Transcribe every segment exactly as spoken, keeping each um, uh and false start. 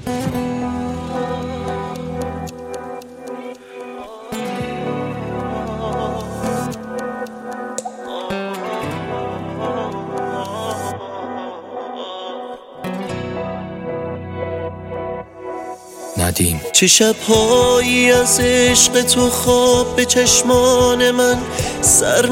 ندیم. چه شب‌هایی از عشق تو خواب به چشمان من سر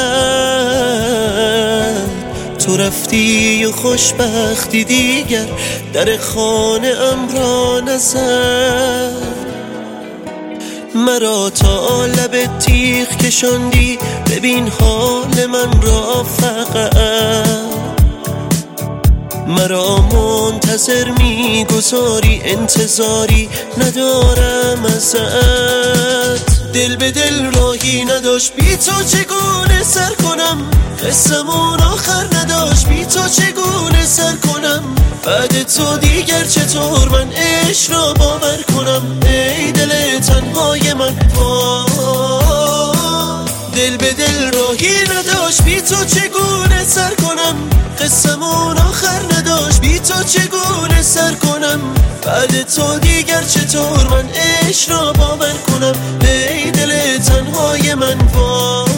نزد، تو رفتی و خوشبختی دیگر در خانه ام را نزد، مرا تا لب تیغ کشاندی، ببین حال من را فقط، مرا منتظر میگذاری، انتظاری ندارم ازت، دل به دل راهی نداشت بی تو چگونه سر کنم، قصمون آخر نداشت بی تو چگونه سر کنم، بعد تو دیگر چطور من عشق را باور کنم، ای دل تنهای من وای، دل به دل راهی نداشت بی تو چگونه سر کنم، قصمون آخر نداشت بی تو چگونه سر کنم، بعد تو دیگر چطور من عشق را باور کنم، ای دل تنهای من وای.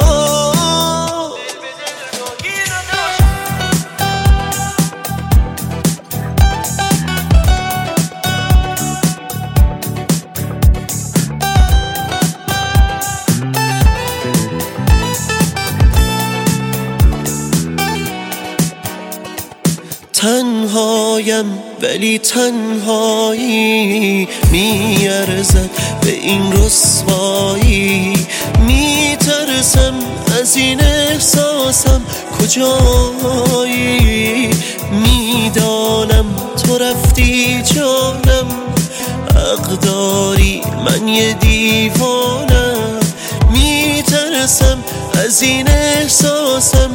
تنهایم ولی تنهایی میارزد به این رسوایی، میترسم از این احساسم کجایی، میدانم تو رفتی جانم، حق داری من یه دیوانم، میترسم از این احساسم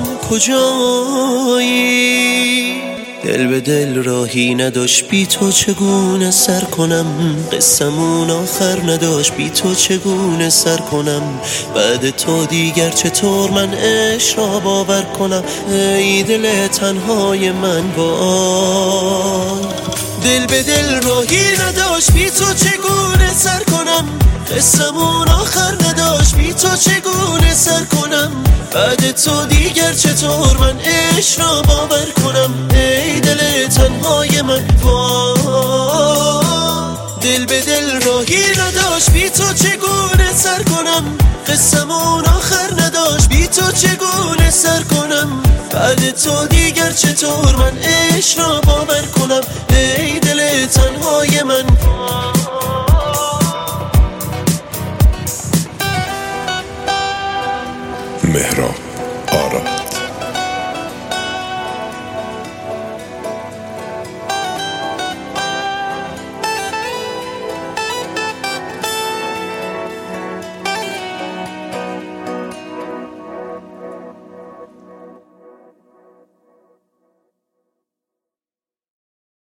کجایی، دل به دل راهی نداشت بی تو چگونه سر کنم، قصمون آخر نداشت بی تو چگونه سر کنم، بعد تو دیگر چطور من عشق را باور کنم، ای دل تنهای من وای، دل به دل راهی نداشت بی تو چگونه سر کنم، قصمون آخر نداشت بی تو چگونه سر کنم، بعد تو دیگر چطور من عشق را باور کنم، ای دل تنهای من وای، دل به دل راهی نداشت بی تو چگونه سر کنم، قصمون آخر نداشت بی تو چگونه سر کنم، بعد تو دیگر چطور من عشق را باور کنم، ای دل تنهای من. مهراب آرا